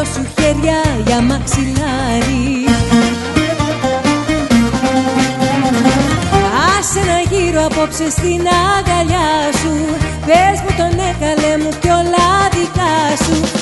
δυο σου χέρια για μαξιλάρι. Άσε να γύρω απόψε στην αγκαλιά σου, πες μου τον έκαλε μου κι όλα δικά σου.